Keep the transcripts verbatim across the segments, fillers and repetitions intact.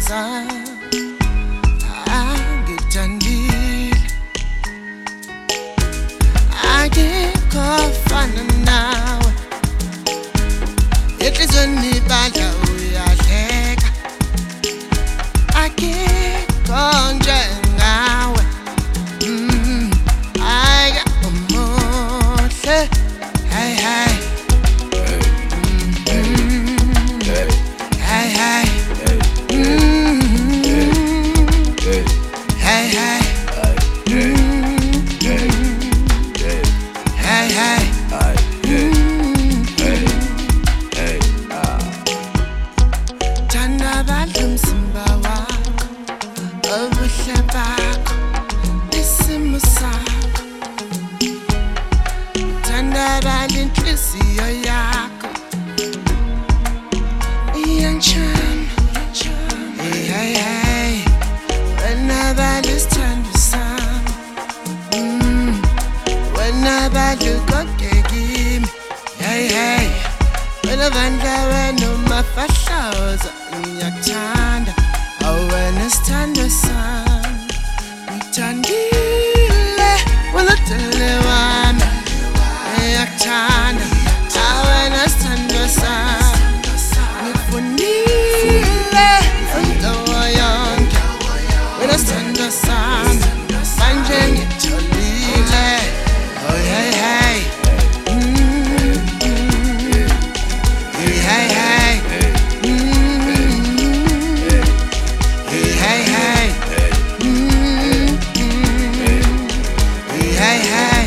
sami angithandile, akekho ofana nawe. Enhliziyweni ibandla uyadleka, akekho njengawe. Mm, ake umuhle, hey hey. Hey, hey. Mm-hmm. Hey, hey. Mm-hmm. Hey, hey. Thanda badla umzimba wakho, ubuhle bakho, isimo sakho. Thanda badla inhliziyo yakho, iyanchama. Hey, hey, hey. Whenever this time to sun, mm. Whenever you go get me, hey, hey. Whenever when no mafashaws, nyaktanda. Oh, when it's time to sun, utandile. When the telewame, nyaktanda. Oh, when it's time to sun, nifundile. When I stand the sun, manje ngitholile. Oh hey hey, mm-hmm. Hey hey hey, mm-hmm. Hey hey hey, mm-hmm. Hey hey hey,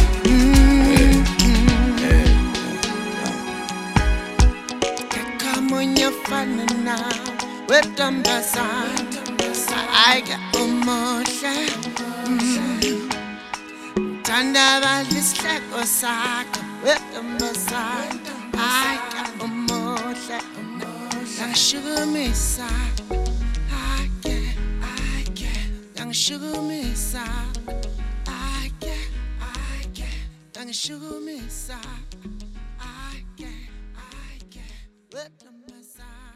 mm-hmm. Come on, you're fun now. With them beside, I get umuhle. Thanda badla isihleko sakho. With them beside, I get umuhle. Yangishukumisa, I get, I get. Yangishukumisa, I get, I get. Yangishukumisa, I get, I get. With them beside.